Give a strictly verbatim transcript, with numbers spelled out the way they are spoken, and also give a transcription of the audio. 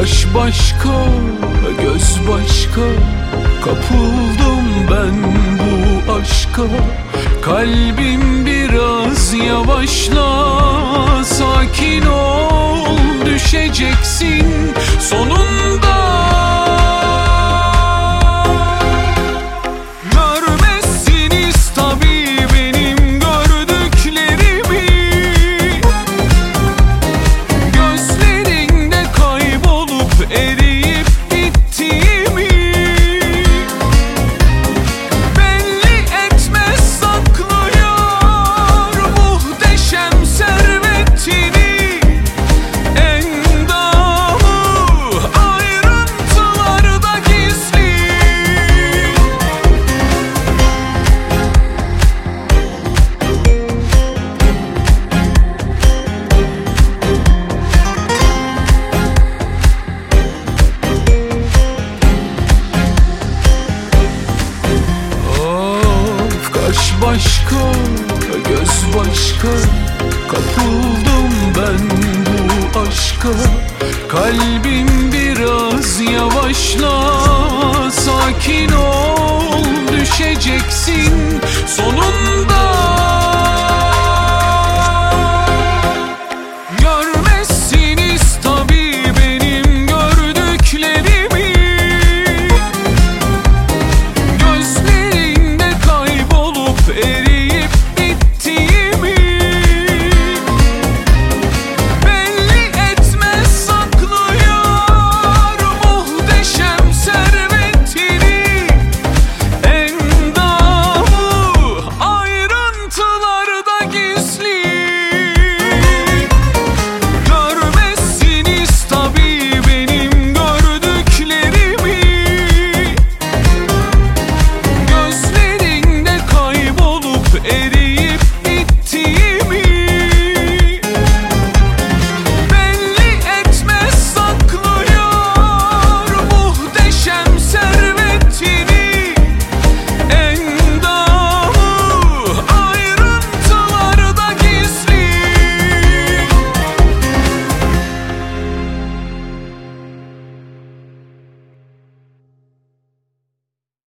Kaş başka, göz başka, kapıldım ben bu aşka. Kalbim biraz yavaşla, sakin ol, düşeceksin sonunda. Görmezsiniz tabii benim gördüklerimi, gözlerinde kaybolup eriyip gittiğimi. Belli etmez, saklıyor muhteşem servetini, endamı ayrıntılarda gizli. Of, kaş başka, göz başka, kapıldım ben bu aşka. Kalbim biraz yavaşla, sakin ol, düşeceksin sonunda.